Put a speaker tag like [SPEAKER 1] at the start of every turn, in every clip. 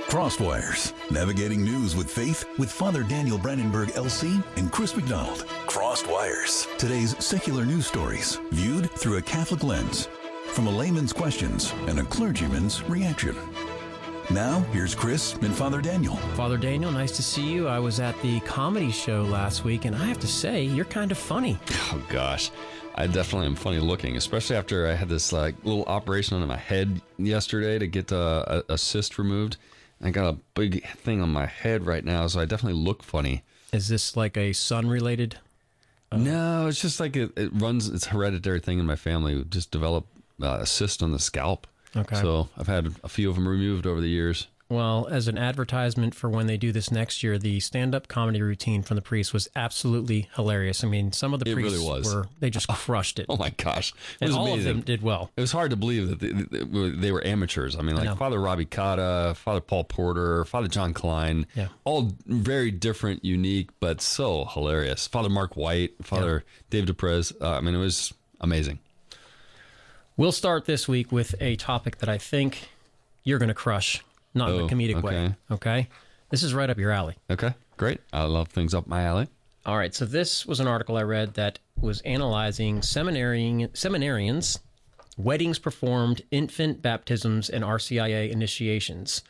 [SPEAKER 1] Crosswires, navigating news with faith with Father Daniel Brandenburg LC and Chris McDonald. Crosswires, today's secular news stories viewed through a Catholic lens, from a layman's questions and a clergyman's reaction. Now, here's Chris and Father Daniel.
[SPEAKER 2] Father Daniel, nice to see you. I was at the comedy show last week, and I have to say, you're kind of funny.
[SPEAKER 3] Oh, gosh. I definitely am funny looking, especially after I had this little operation on my head yesterday to get a cyst removed. I got a big thing on my head right now, so I definitely look funny.
[SPEAKER 2] Is this like a sun-related?
[SPEAKER 3] No, it's just like it runs, it's a hereditary thing in my family. We just developed a cyst on the scalp.
[SPEAKER 2] Okay.
[SPEAKER 3] So I've had a few of them removed over the years.
[SPEAKER 2] Well, as an advertisement for when they do this next year, the stand-up comedy routine from the priest was absolutely hilarious. I mean, some of the priests they just crushed it.
[SPEAKER 3] Oh my gosh.
[SPEAKER 2] And all of them did well.
[SPEAKER 3] It was hard to believe that they were amateurs. I mean, Father Robbie Cotta, Father Paul Porter, Father John Klein, all very different, unique, but so hilarious. Father Mark White, Father David DePrez. I mean, it was amazing.
[SPEAKER 2] We'll start this week with a topic that I think you're going to crush. Not in a comedic way, okay? This is right up your alley.
[SPEAKER 3] Okay, great. I love things up my alley.
[SPEAKER 2] All right, so this was an article I read that was analyzing seminarians, weddings performed, infant baptisms, and RCIA initiations,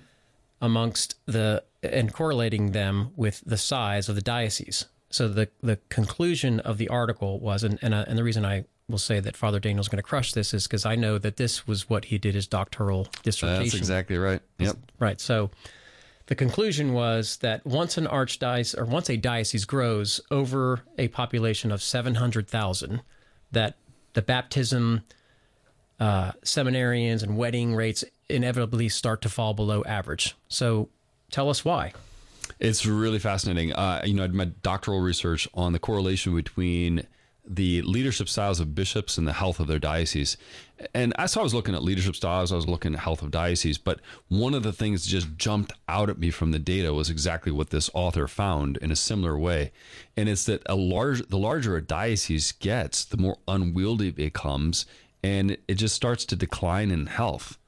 [SPEAKER 2] and correlating them with the size of the diocese. So the conclusion of the article was, and the reason I will say that Father Daniel's going to crush this is because I know that this was what he did his doctoral dissertation.
[SPEAKER 3] That's exactly right. Yep.
[SPEAKER 2] Right. So the conclusion was that once a diocese grows over a population of 700,000, that the baptism, seminarians, and wedding rates inevitably start to fall below average. So tell us why.
[SPEAKER 3] It's really fascinating. I did my doctoral research on the correlation between the leadership styles of bishops and the health of their diocese. And as I was looking at leadership styles, I was looking at health of diocese. But one of the things that just jumped out at me from the data was exactly what this author found in a similar way. And it's that the larger a diocese gets, the more unwieldy it becomes, and it just starts to decline in health.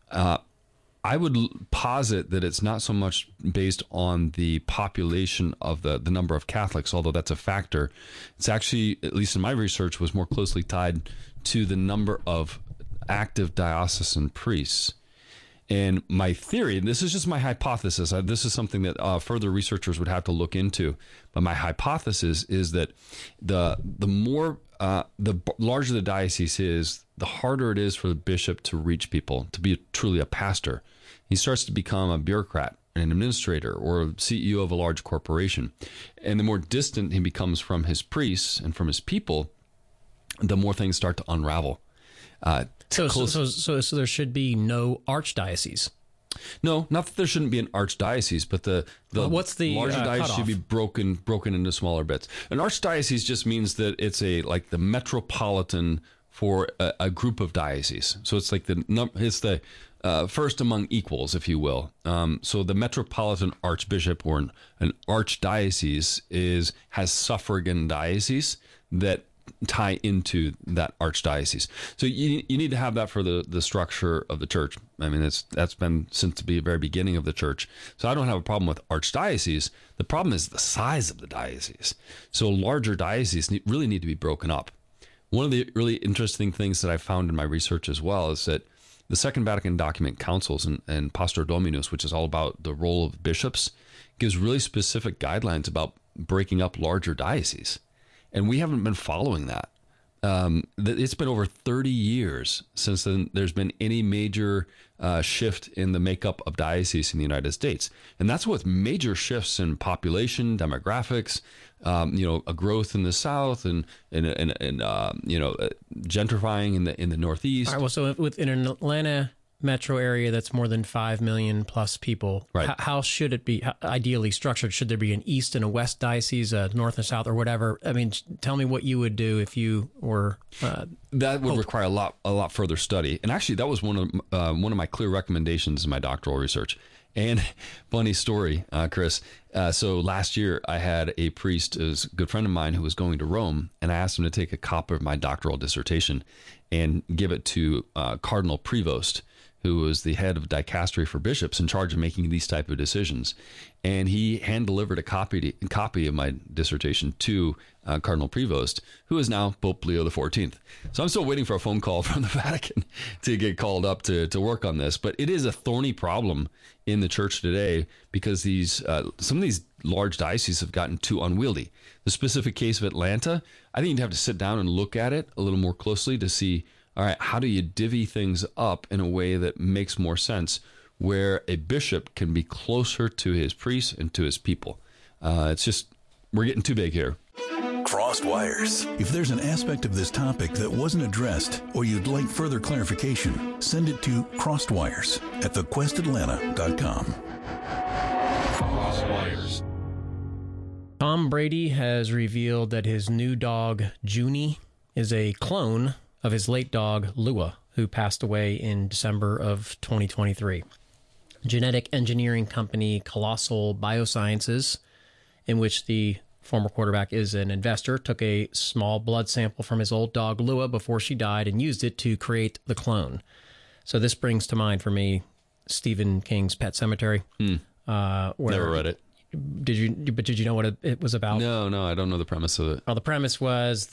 [SPEAKER 3] I would posit that it's not so much based on the population of the number of Catholics, although that's a factor. It's actually, at least in my research, was more closely tied to the number of active diocesan priests. And my theory, and this is just my hypothesis, this is something that further researchers would have to look into, but my hypothesis is that the larger the diocese is, the harder it is for the bishop to reach people, to be truly a pastor. He starts to become a bureaucrat, an administrator, or a CEO of a large corporation. And the more distant he becomes from his priests and from his people, the more things start to unravel.
[SPEAKER 2] So there should be no archdiocese.
[SPEAKER 3] No, not that there shouldn't be an archdiocese, but the
[SPEAKER 2] what's the
[SPEAKER 3] larger diocese
[SPEAKER 2] cutoff?
[SPEAKER 3] should be broken into smaller bits. An archdiocese just means that it's like the metropolitan for a group of dioceses. So it's like it's the first among equals, if you will. So the metropolitan archbishop or an archdiocese has suffragan dioceses that tie into that archdiocese. So you need to have that for the structure of the church. I mean, that's been since the very beginning of the church. So I don't have a problem with archdiocese. The problem is the size of the diocese. So larger dioceses really need to be broken up. One of the really interesting things that I found in my research as well is that the Second Vatican Document Councils and Pastor Dominus, which is all about the role of bishops, gives really specific guidelines about breaking up larger dioceses. And we haven't been following that. It's been over 30 years since then there's been any major shift in the makeup of dioceses in the United States. And that's with major shifts in population, demographics, a growth in the South and gentrifying in the Northeast.
[SPEAKER 2] All right, well, so within an Atlanta metro area that's more than 5 million plus people,
[SPEAKER 3] right.
[SPEAKER 2] How should it be ideally structured? Should there be an east and a west diocese, a north and south, or whatever? I mean, tell me what you would do if you were.
[SPEAKER 3] That would require a lot further study. And actually, that was one of my clear recommendations in my doctoral research. And funny story, Chris. So last year, I had a priest, a good friend of mine, who was going to Rome, and I asked him to take a copy of my doctoral dissertation and give it to Cardinal Prevost, who was the head of dicastery for bishops in charge of making these type of decisions. And he hand-delivered a copy of my dissertation to Cardinal Prevost, who is now Pope Leo XIV. So I'm still waiting for a phone call from the Vatican to get called up to work on this. But it is a thorny problem in the church today because some of these large dioceses have gotten too unwieldy. The specific case of Atlanta, I think you'd have to sit down and look at it a little more closely to see, all right, how do you divvy things up in a way that makes more sense, where a bishop can be closer to his priests and to his people? It's just, we're getting too big here.
[SPEAKER 1] Crossed Wires. If there's an aspect of this topic that wasn't addressed or you'd like further clarification, send it to crossedwires@thequestatlanta.com.
[SPEAKER 3] Crossed Wires.
[SPEAKER 2] Tom Brady has revealed that his new dog, Junie, is a clone of his late dog, Lua, who passed away in December of 2023. Genetic engineering company Colossal Biosciences, in which the former quarterback is an investor, took a small blood sample from his old dog, Lua, before she died and used it to create the clone. So this brings to mind for me Stephen King's Pet Sematary.
[SPEAKER 3] Never read it.
[SPEAKER 2] Did you know what it was about?
[SPEAKER 3] No, I don't know the premise of it.
[SPEAKER 2] Well, the premise was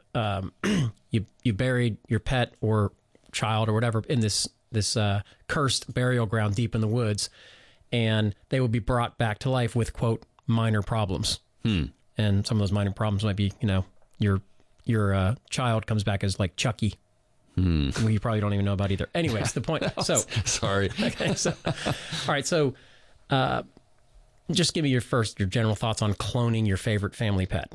[SPEAKER 2] you buried your pet or child or whatever in this cursed burial ground deep in the woods, and they would be brought back to life with, quote, minor problems. And some of those minor problems might be, your child comes back as like Chucky, who you probably don't even know about either. Anyways, the point. So
[SPEAKER 3] sorry.
[SPEAKER 2] Okay. So, all right. So, just give me your general thoughts on cloning your favorite family pet.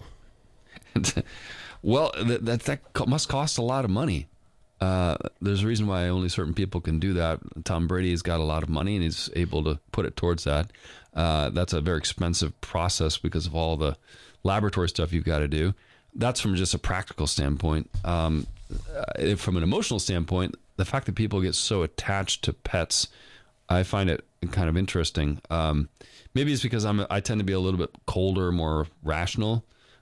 [SPEAKER 3] Well, that must cost a lot of money. There's a reason why only certain people can do that. Tom Brady has got a lot of money and he's able to put it towards that. That's a very expensive process because of all the laboratory stuff you've got to do. That's from just a practical standpoint. From an emotional standpoint, the fact that people get so attached to pets, I find it kind of interesting. Maybe it's because I tend to be a little bit colder, more rational.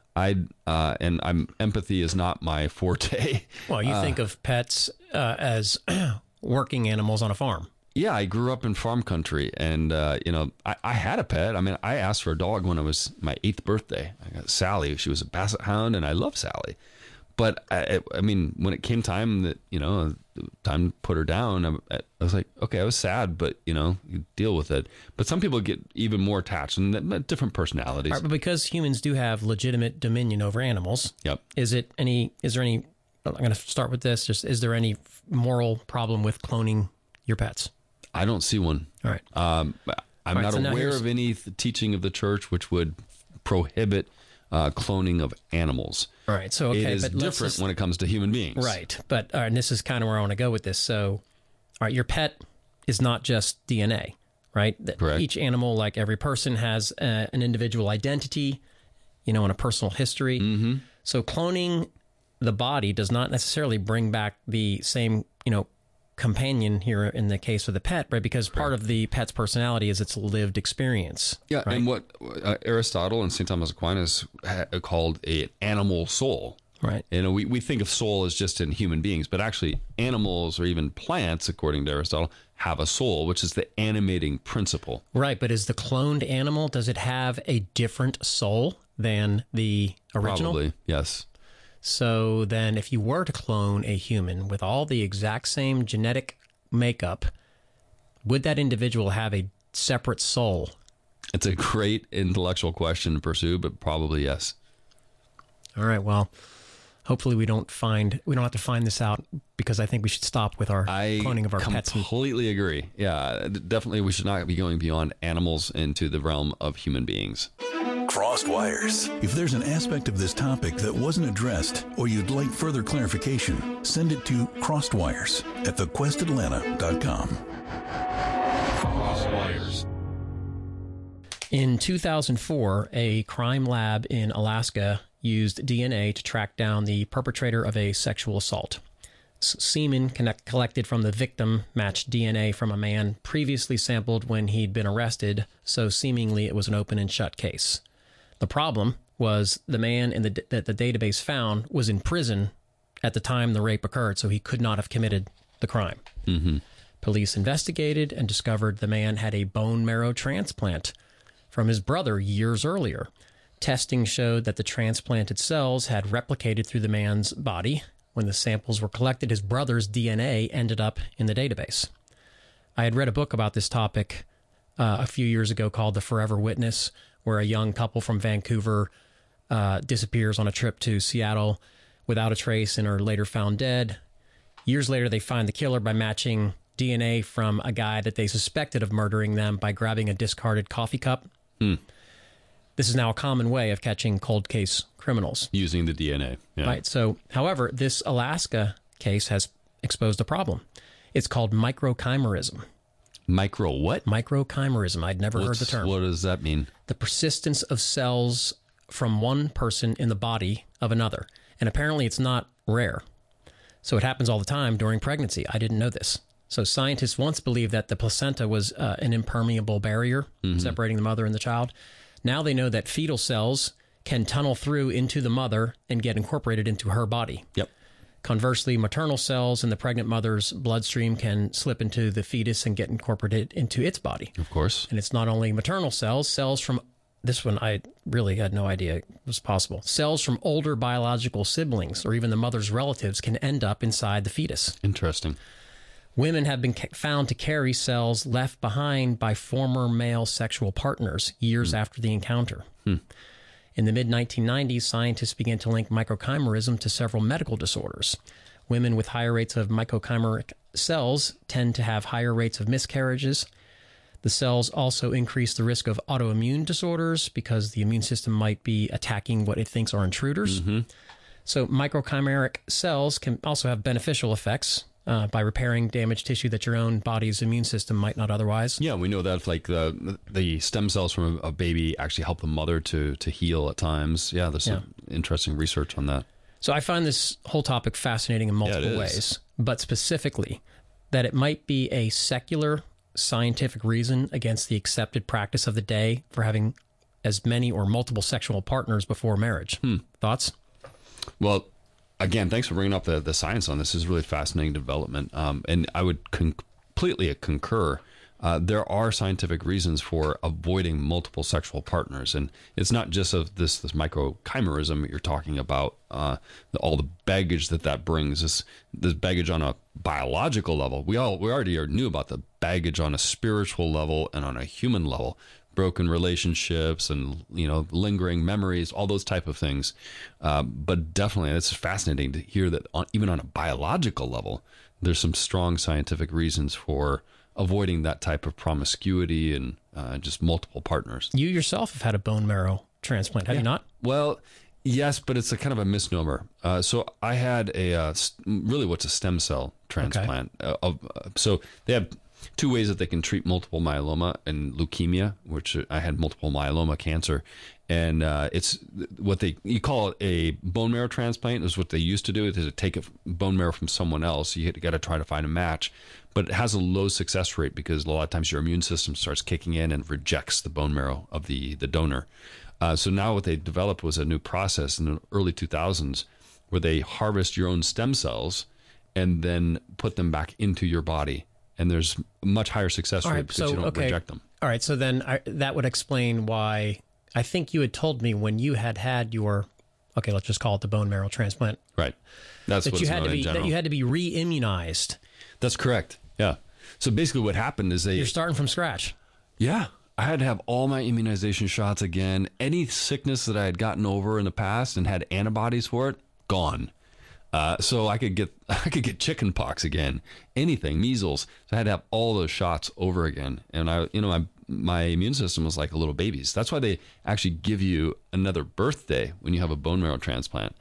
[SPEAKER 3] Empathy is not my forte.
[SPEAKER 2] Well, you think of pets as working animals on a farm.
[SPEAKER 3] Yeah, I grew up in farm country, and I had a pet. I mean, I asked for a dog when it was my 8th birthday. I got Sally. She was a basset hound, and I love Sally. But I mean, when it came time time to put her down, I was like, okay, I was sad, but you deal with it. But some people get even more attached, and different personalities.
[SPEAKER 2] Right, but because humans do have legitimate dominion over animals,
[SPEAKER 3] yep.
[SPEAKER 2] Is there any? I'm going to start with this. Is there any moral problem with cloning your pets?
[SPEAKER 3] I don't see one.
[SPEAKER 2] All right.
[SPEAKER 3] I'm not aware of any teaching of the church which would prohibit cloning of animals.
[SPEAKER 2] All right. So okay,
[SPEAKER 3] it is different when it comes to human beings.
[SPEAKER 2] Right. But and this is kind of where I want to go with this. So, all right, your pet is not just DNA, right?
[SPEAKER 3] Correct.
[SPEAKER 2] Each animal, like every person, has an individual identity, and a personal history. Mm-hmm. So cloning the body does not necessarily bring back the same, companion here in the case of the pet, right? Because part of the pet's personality is its lived experience.
[SPEAKER 3] Yeah,
[SPEAKER 2] right?
[SPEAKER 3] and what Aristotle and St. Thomas Aquinas called an animal soul.
[SPEAKER 2] Right.
[SPEAKER 3] We think of soul as just in human beings, but actually animals or even plants, according to Aristotle, have a soul, which is the animating principle.
[SPEAKER 2] Right, but is the cloned animal, does it have a different soul than the original?
[SPEAKER 3] Probably, yes.
[SPEAKER 2] So then if you were to clone a human with all the exact same genetic makeup, would that individual have a separate soul?
[SPEAKER 3] It's a great intellectual question to pursue, but probably yes.
[SPEAKER 2] All right, well, hopefully we don't have to find this out, because I think we should stop with our cloning of our pets.
[SPEAKER 3] I completely agree. Yeah, definitely we should not be going beyond animals into the realm of human beings.
[SPEAKER 1] Crossed Wires. If there's an aspect of this topic that wasn't addressed or you'd like further clarification, send it to crossedwires@thequestatlanta.com.
[SPEAKER 3] Crossed Wires.
[SPEAKER 2] In 2004, a crime lab in Alaska used DNA to track down the perpetrator of a sexual assault. Semen collected from the victim matched DNA from a man previously sampled when he'd been arrested, so seemingly it was an open and shut case. The problem was the man that the database found was in prison at the time the rape occurred, so he could not have committed the crime.
[SPEAKER 3] Mm-hmm.
[SPEAKER 2] Police investigated and discovered the man had a bone marrow transplant from his brother years earlier. Testing showed that the transplanted cells had replicated through the man's body. When the samples were collected, his brother's DNA ended up in the database. I had read a book about this topic a few years ago called The Forever Witness, where a young couple from Vancouver disappears on a trip to Seattle without a trace and are later found dead. Years later, they find the killer by matching DNA from a guy that they suspected of murdering them by grabbing a discarded coffee cup. This is now a common way of catching cold case criminals.
[SPEAKER 3] Using the DNA. Yeah.
[SPEAKER 2] Right. So, however, this Alaska case has exposed a problem. It's called microchimerism.
[SPEAKER 3] Micro what?
[SPEAKER 2] Microchimerism. I'd never heard the term.
[SPEAKER 3] What does that mean?
[SPEAKER 2] The persistence of cells from one person in the body of another. And apparently it's not rare. So it happens all the time during pregnancy. I didn't know this. So scientists once believed that the placenta was an impermeable barrier separating the mother and the child. Now they know that fetal cells can tunnel through into the mother and get incorporated into her body.
[SPEAKER 3] Yep.
[SPEAKER 2] Conversely, maternal cells in the pregnant mother's bloodstream can slip into the fetus and get incorporated into its body.
[SPEAKER 3] Of course.
[SPEAKER 2] And it's not only maternal cells, cells from, this one I really had no idea was possible. Cells from older biological siblings or even the mother's relatives can end up inside the fetus.
[SPEAKER 3] Interesting.
[SPEAKER 2] Women have been found to carry cells left behind by former male sexual partners years after the encounter. In the mid-1990s, scientists began to link microchimerism to several medical disorders. Women with higher rates of microchimeric cells tend to have higher rates of miscarriages. The cells also increase the risk of autoimmune disorders because the immune system might be attacking what it thinks are intruders. So microchimeric cells can also have beneficial effects by repairing damaged tissue that your own body's immune system might not otherwise.
[SPEAKER 3] Yeah, we know that like the stem cells from a baby actually help the mother to heal at times. Yeah, there's some interesting research on that.
[SPEAKER 2] So I find this whole topic fascinating in multiple ways, but specifically that it might be a secular scientific reason against the accepted practice of the day for having as many or multiple sexual partners before marriage. Thoughts?
[SPEAKER 3] Well, again, thanks for bringing up the science on this. This is really fascinating development. And I would completely concur. There are scientific reasons for avoiding multiple sexual partners. And it's not just of this microchimerism that you're talking about, all the baggage that brings, this baggage on a biological level. We already knew about the baggage on a spiritual level and on a human level. Broken relationships and lingering memories, all those type of things. But definitely, it's fascinating to hear that even on a biological level, there's some strong scientific reasons for avoiding that type of promiscuity and just multiple partners.
[SPEAKER 2] You yourself have had a bone marrow transplant, have you not?
[SPEAKER 3] Well, yes, but it's a kind of a misnomer. So I had really what's a stem cell transplant. Okay. So they have two ways that they can treat multiple myeloma and leukemia, which I had multiple myeloma cancer. And it's what you call it a bone marrow transplant is what they used to do, is to take a bone marrow from someone else. You got to try to find a match, but it has a low success rate because a lot of times your immune system starts kicking in and rejects the bone marrow of the donor. So now what they developed was a new process in the early 2000s where they harvest your own stem cells and then put them back into your body. And there's a much higher success rate because you don't reject them.
[SPEAKER 2] All right. So then that would explain why I think you had told me when you had your, let's just call it the bone marrow transplant.
[SPEAKER 3] Right. That's what it's known in general.
[SPEAKER 2] That you had to be re-immunized.
[SPEAKER 3] That's correct. Yeah. So basically what happened is
[SPEAKER 2] you're starting from scratch.
[SPEAKER 3] Yeah. I had to have all my immunization shots again. Any sickness that I had gotten over in the past and had antibodies for it, gone. So I could get chicken pox again, anything, measles. So I had to have all those shots over again. And my immune system was like a little baby's. That's why they actually give you another birthday when you have a bone marrow transplant.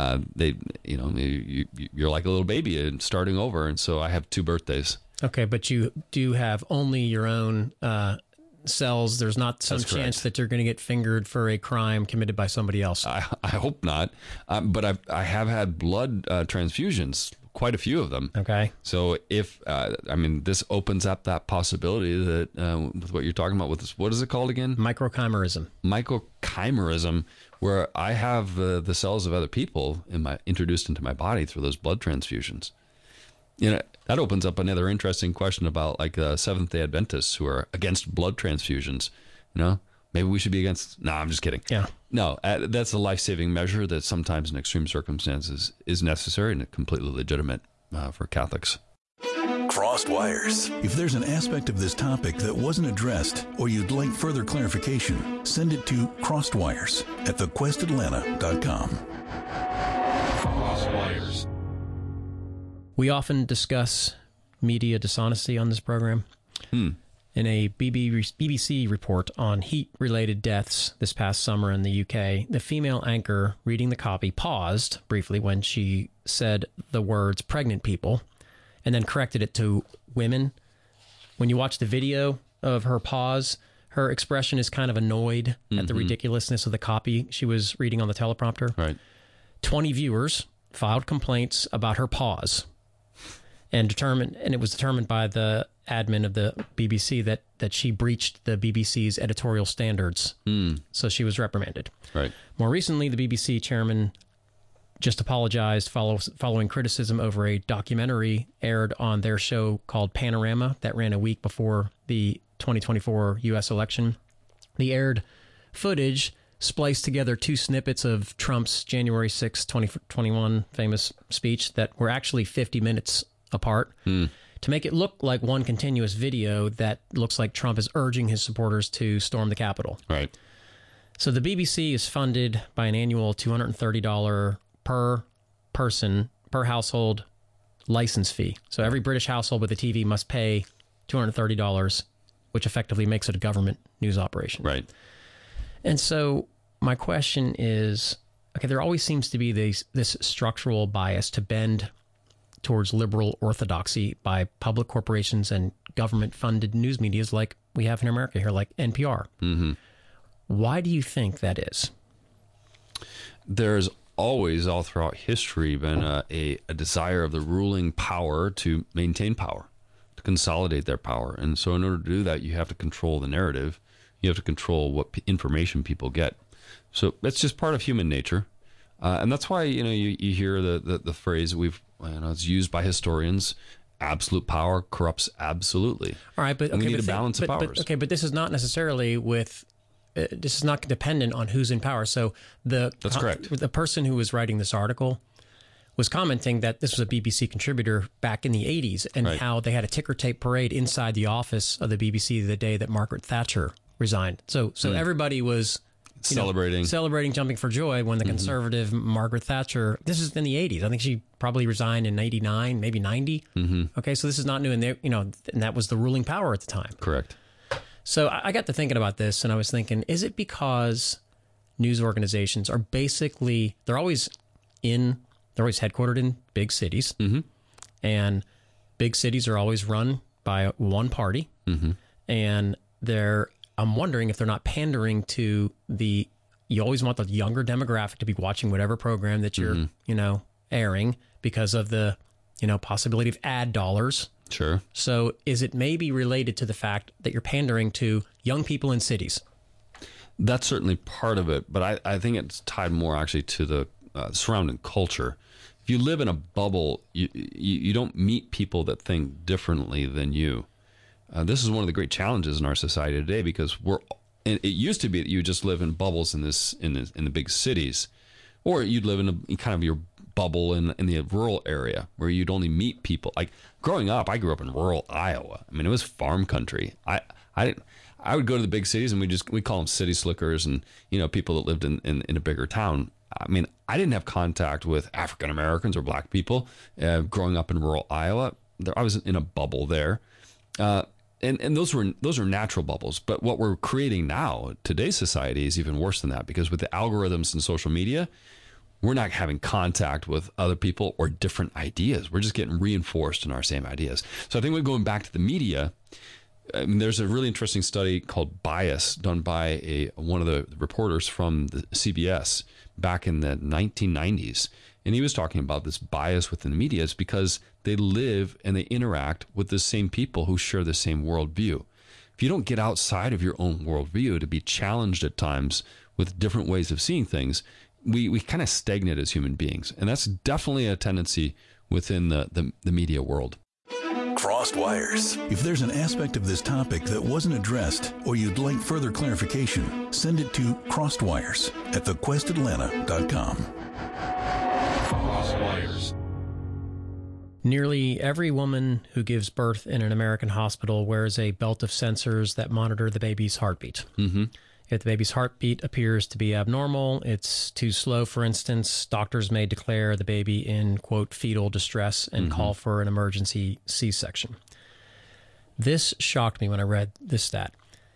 [SPEAKER 3] You're like a little baby and starting over. And so I have 2 birthdays.
[SPEAKER 2] Okay, but you do have only your own cells. There's not some chance that you're going to get fingered for a crime committed by somebody else.
[SPEAKER 3] I hope not. But I have had blood transfusions, quite a few of them.
[SPEAKER 2] Okay.
[SPEAKER 3] So if, this opens up that possibility that with what you're talking about with this, what is it called again?
[SPEAKER 2] Microchimerism.
[SPEAKER 3] Microchimerism, where I have the cells of other people introduced into my body through those blood transfusions. That opens up another interesting question about like Seventh-day Adventists who are against blood transfusions. Maybe we should be against. No, I'm just kidding.
[SPEAKER 2] Yeah.
[SPEAKER 3] No, that's a life-saving measure that sometimes in extreme circumstances is necessary and completely legitimate for Catholics.
[SPEAKER 1] Crossed Wires. If there's an aspect of this topic that wasn't addressed or you'd like further clarification, send it to crossedwires@thequestatlanta.com.
[SPEAKER 3] Crossed Wires.
[SPEAKER 2] We often discuss media dishonesty on this program. In a BBC report on heat-related deaths this past summer in the UK, the female anchor reading the copy paused briefly when she said the words pregnant people and then corrected it to women. When you watch the video of her pause, her expression is kind of annoyed at the ridiculousness of the copy she was reading on the teleprompter.
[SPEAKER 3] Right.
[SPEAKER 2] 20 viewers filed complaints about her pause. And it was determined by the admin of the BBC that she breached the BBC's editorial standards. So she was reprimanded.
[SPEAKER 3] Right.
[SPEAKER 2] More recently, the BBC chairman just apologized following criticism over a documentary aired on their show called Panorama that ran a week before the 2024 U.S. election. The aired footage spliced together two snippets of Trump's January 6, 2021 famous speech that were actually 50 minutes apart to make it look like one continuous video that looks like Trump is urging his supporters to storm the Capitol.
[SPEAKER 3] Right.
[SPEAKER 2] So the BBC is funded by an annual $230 per person, per household license fee. So every British household with a TV must pay $230, which effectively makes it a government news operation.
[SPEAKER 3] Right.
[SPEAKER 2] And so my question is, okay, there always seems to be this structural bias to bend towards liberal orthodoxy by public corporations and government-funded news medias like we have in America here, like NPR. Why do you think that is?
[SPEAKER 3] There's always, all throughout history, been a desire of the ruling power to maintain power, to consolidate their power. And so in order to do that, you have to control the narrative. You have to control what information people get. So that's just part of human nature. And that's why, you hear the phrase it's used by historians, absolute power corrupts absolutely.
[SPEAKER 2] All right, but
[SPEAKER 3] we need a balance of powers.
[SPEAKER 2] But this is not necessarily this is not dependent on who's in power. So
[SPEAKER 3] that's correct.
[SPEAKER 2] The person who was writing this article was commenting that this was a BBC contributor back in the 80s and how they had a ticker tape parade inside the office of the BBC the day that Margaret Thatcher resigned. So everybody was celebrating, jumping for joy when the conservative Margaret Thatcher, this is in the 80s. I think she probably resigned in 89, maybe 90. Okay, so this is not new. And and that was the ruling power at the time.
[SPEAKER 3] Correct.
[SPEAKER 2] So I got to thinking about this and I was thinking, is it because news organizations are basically, they're always headquartered in big cities and big cities are always run by one party and I'm wondering if they're not pandering to you always want the younger demographic to be watching whatever program that you're, airing because of the, possibility of ad dollars.
[SPEAKER 3] Sure. So
[SPEAKER 2] is it maybe related to the fact that you're pandering to young people in cities?
[SPEAKER 3] That's certainly part of it, but I think it's tied more actually to the surrounding culture. If you live in a bubble, you don't meet people that think differently than you. This is one of the great challenges in our society today because it used to be that you just live in bubbles in the big cities, or you'd live in kind of your bubble in the rural area where you'd only meet people. Like growing up, I grew up in rural Iowa. I mean, it was farm country. I would go to the big cities and we call them city slickers and people that lived in a bigger town. I mean, I didn't have contact with African Americans or black people growing up in rural Iowa. I was in a bubble there. And those are natural bubbles. But what we're creating now, today's society, is even worse than that because with the algorithms and social media, we're not having contact with other people or different ideas. We're just getting reinforced in our same ideas. So I think we're going back to the media. There's a really interesting study called Bias done by one of the reporters from the CBS back in the 1990s. And he was talking about this bias within the media is because they live and they interact with the same people who share the same worldview. If you don't get outside of your own worldview to be challenged at times with different ways of seeing things, we kind of stagnate as human beings. And that's definitely a tendency within the media world.
[SPEAKER 1] Crossed Wires. If there's an aspect of this topic that wasn't addressed or you'd like further clarification, send it to crossedwires@thequestatlanta.com.
[SPEAKER 3] Crosswires.
[SPEAKER 2] Nearly every woman who gives birth in an American hospital wears a belt of sensors that monitor the baby's heartbeat.
[SPEAKER 3] Mm-hmm.
[SPEAKER 2] If the baby's heartbeat appears to be abnormal, it's too slow, for instance, doctors may declare the baby in, quote, fetal distress and call for an emergency C-section. This shocked me when I read this stat.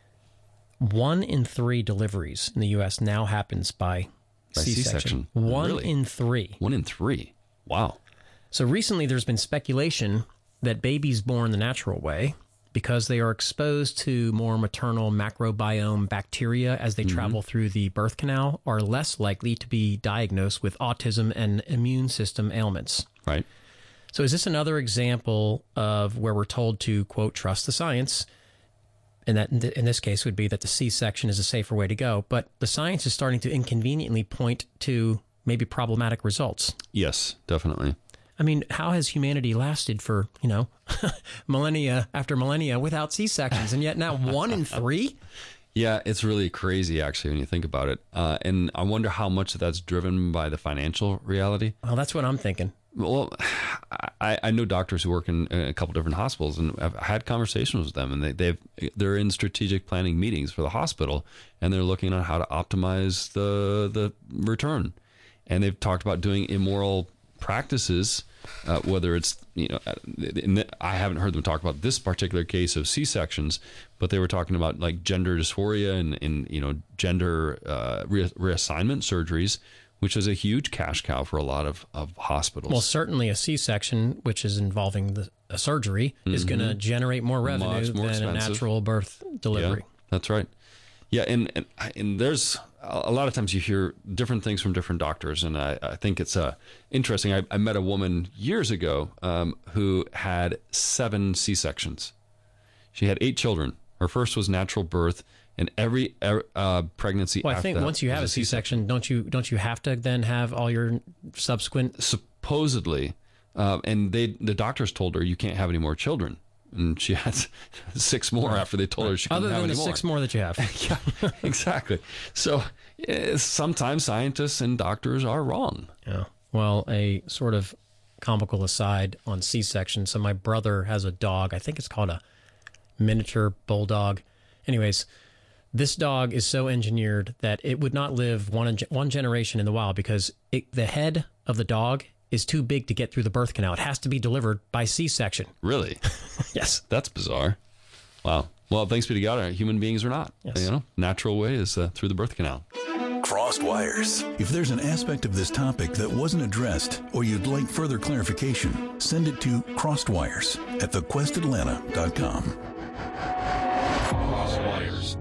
[SPEAKER 2] 1 in 3 deliveries in the U.S. now happens by C-section. 1
[SPEAKER 3] Really?
[SPEAKER 2] in 3.
[SPEAKER 3] 1 in 3. Wow.
[SPEAKER 2] So recently there's been speculation that babies born the natural way, because they are exposed to more maternal macrobiome bacteria as they travel through the birth canal, are less likely to be diagnosed with autism and immune system ailments.
[SPEAKER 3] Right.
[SPEAKER 2] So is this another example of where we're told to, quote, trust the science? And that in this case would be that the C-section is a safer way to go. But the science is starting to inconveniently point to maybe problematic results.
[SPEAKER 3] Yes, definitely.
[SPEAKER 2] I mean, how has humanity lasted for, millennia after millennia without C-sections? And yet now 1 in 3?
[SPEAKER 3] Yeah, it's really crazy, actually, when you think about it. And I wonder how much of that's driven by the financial reality.
[SPEAKER 2] Well, that's what I'm thinking.
[SPEAKER 3] Well, I know doctors who work in a couple different hospitals, and I've had conversations with them, and they're in strategic planning meetings for the hospital, and they're looking at how to optimize the return. And they've talked about doing immoral practices, whether it's, I haven't heard them talk about this particular case of C-sections, but they were talking about like gender dysphoria and gender reassignment surgeries, which is a huge cash cow for a lot of hospitals.
[SPEAKER 2] Well, certainly a C-section, which is involving a surgery, is going to generate more revenue than
[SPEAKER 3] expensive.
[SPEAKER 2] a natural birth delivery.
[SPEAKER 3] Yeah, that's right. Yeah, and there's a lot of times you hear different things from different doctors, and I think it's interesting. I met a woman years ago who had 7 C-sections. She had 8 children. Her first was natural birth, and every pregnancy.
[SPEAKER 2] Well, I
[SPEAKER 3] after
[SPEAKER 2] think
[SPEAKER 3] that
[SPEAKER 2] once you have a C-section, don't you have to then have all your subsequent?
[SPEAKER 3] Supposedly, and the doctors told her you can't have any more children. And she had 6 more after they told her she couldn't have any more.
[SPEAKER 2] Other than the 6 more that you have.
[SPEAKER 3] Yeah, exactly. So sometimes scientists and doctors are wrong.
[SPEAKER 2] Yeah. Well, a sort of comical aside on C-section. So my brother has a dog. I think it's called a miniature bulldog. Anyways, this dog is so engineered that it would not live one generation in the wild because the head of the dog is too big to get through the birth canal. It has to be delivered by C-section.
[SPEAKER 3] Really?
[SPEAKER 2] Yes.
[SPEAKER 3] That's bizarre. Wow. Well, thanks be to God, human beings are not.
[SPEAKER 2] Yes.
[SPEAKER 3] Natural way is through the birth canal.
[SPEAKER 1] Crossed Wires. If there's an aspect of this topic that wasn't addressed or you'd like further clarification, send it to crossedwires@thequestatlanta.com.
[SPEAKER 3] Crosswires.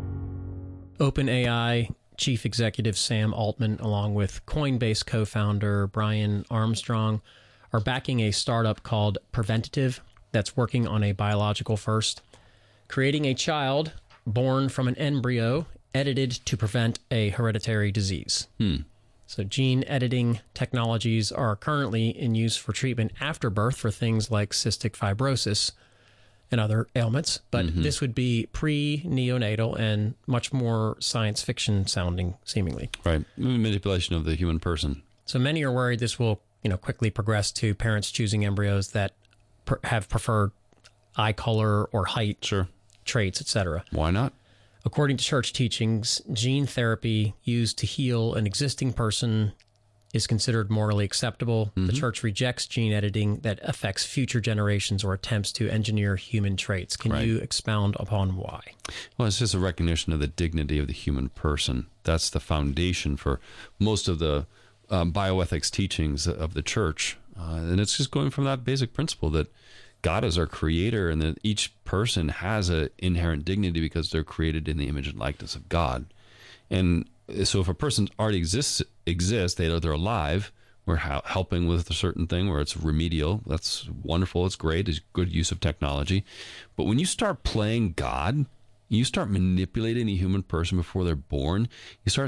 [SPEAKER 2] OpenAI Chief Executive Sam Altman, along with Coinbase co-founder Brian Armstrong, are backing a startup called Preventative that's working on a biological first, creating a child born from an embryo edited to prevent a hereditary disease. So gene editing technologies are currently in use for treatment after birth for things like cystic fibrosis and other ailments, but this would be pre-neonatal and much more science fiction sounding, seemingly.
[SPEAKER 3] Right. Manipulation of the human person.
[SPEAKER 2] So many are worried this will, quickly progress to parents choosing embryos that have preferred eye color or height traits, etc.
[SPEAKER 3] Why not?
[SPEAKER 2] According to church teachings, gene therapy used to heal an existing person is considered morally acceptable. The church rejects gene editing that affects future generations or attempts to engineer human traits. Can you expound upon why?
[SPEAKER 3] Well, it's just a recognition of the dignity of the human person. That's the foundation for most of the bioethics teachings of the church. And it's just going from that basic principle that God is our creator and that each person has an inherent dignity because they're created in the image and likeness of God. And so if a person already exists, they're alive, we're helping with a certain thing where it's remedial. That's wonderful. It's great. It's good use of technology. But when you start playing God, you start manipulating a human person before they're born, you start,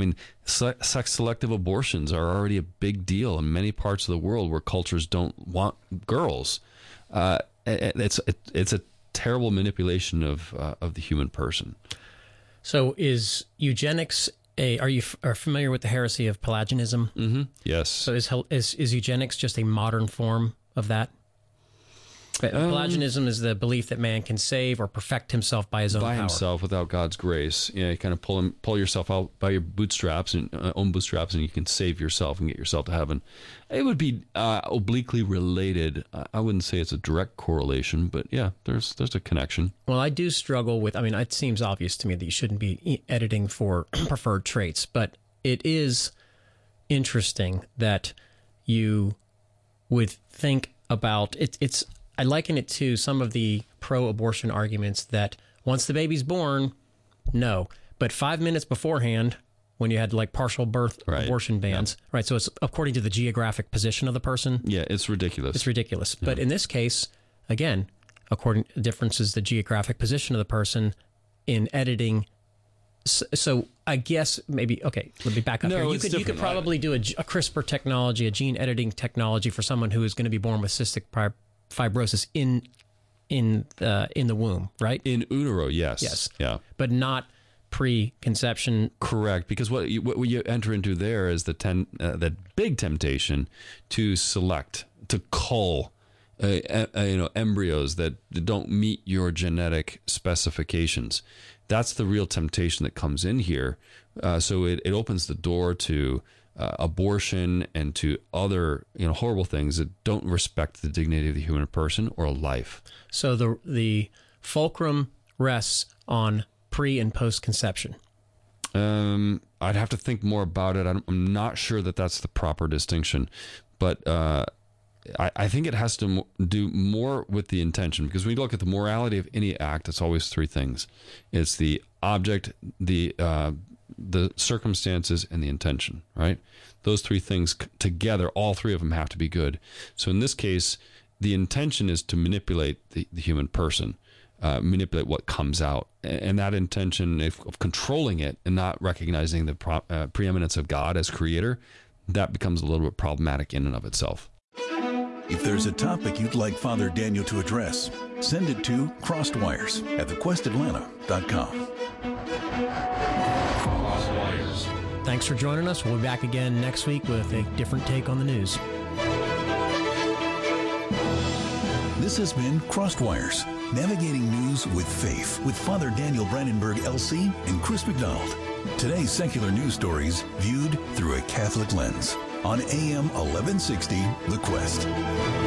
[SPEAKER 3] sex selective abortions are already a big deal in many parts of the world where cultures don't want girls. It's a terrible manipulation of the human person.
[SPEAKER 2] So is eugenics are you familiar with the heresy of Pelagianism?
[SPEAKER 3] Mm-hmm. Yes.
[SPEAKER 2] So is eugenics just a modern form of that? Pelagianism is the belief that man can save or perfect himself by his own power.
[SPEAKER 3] By himself, without God's grace. Yeah, you kind of pull yourself out by your bootstraps and own bootstraps, and you can save yourself and get yourself to heaven. It would be obliquely related. I wouldn't say it's a direct correlation, but yeah, there's a connection.
[SPEAKER 2] Well, I do struggle with. I mean, it seems obvious to me that you shouldn't be editing for preferred traits, but it is interesting that you would think about it. I liken it to some of the pro-abortion arguments that once the baby's born, no. But 5 minutes beforehand, when you had like partial birth abortion bans, right? So it's according to the geographic position of the person.
[SPEAKER 3] Yeah, it's ridiculous.
[SPEAKER 2] It's ridiculous.
[SPEAKER 3] Yeah.
[SPEAKER 2] But in this case, again, according to differences, the geographic position of the person in editing. So I guess maybe, okay, let me back up here. You could probably do a CRISPR technology, a gene editing technology for someone who is going to be born with cystic fibrosis in the womb, right?
[SPEAKER 3] In utero, yes.
[SPEAKER 2] Yes.
[SPEAKER 3] Yeah.
[SPEAKER 2] But not pre-conception.
[SPEAKER 3] Correct, because what you enter into there is the big temptation to select, to cull embryos that don't meet your genetic specifications. That's the real temptation that comes in here. So it opens the door to abortion and to other horrible things that don't respect the dignity of the human person or a life.
[SPEAKER 2] So the fulcrum rests on pre and post conception.
[SPEAKER 3] I'd have to think more about it. I'm not sure that that's the proper distinction, but I think it has to do more with the intention, because when you look at the morality of any act, it's always three things: it's the object, the circumstances, and the intention, right? Those three things together, all three of them have to be good. So in this case, the intention is to manipulate the human person, manipulate what comes out. And that intention of controlling it and not recognizing the preeminence of God as creator, that becomes a little bit problematic in and of itself.
[SPEAKER 1] If there's a topic you'd like Father Daniel to address, send it to crossedwires@thequestatlanta.com.
[SPEAKER 2] Thanks for joining us. We'll be back again next week with a different take on the news.
[SPEAKER 1] This has been Crossed Wires, navigating news with faith, with Father Daniel Brandenburg, LC, and Chris McDonald. Today's secular news stories viewed through a Catholic lens on AM 1160, The Quest.